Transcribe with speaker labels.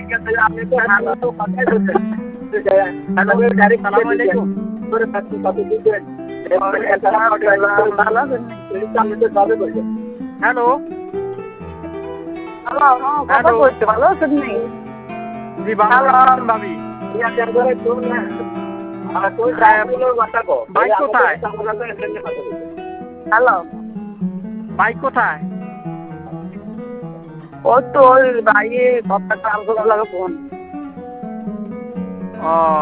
Speaker 1: আপনি তো ভালো তো কথাই বলছেন হ্যালো সালাম আলাইকুম হ্যালো হ্যালো
Speaker 2: ভালো আছেন নি?
Speaker 1: জি ভালো আছেন ভাবি বাইক কোথায়
Speaker 2: হ্যালো
Speaker 1: বাইক কোথায়
Speaker 2: ওই তো ওই বাইরে কথা কাম করার লাগে ফোন
Speaker 1: ও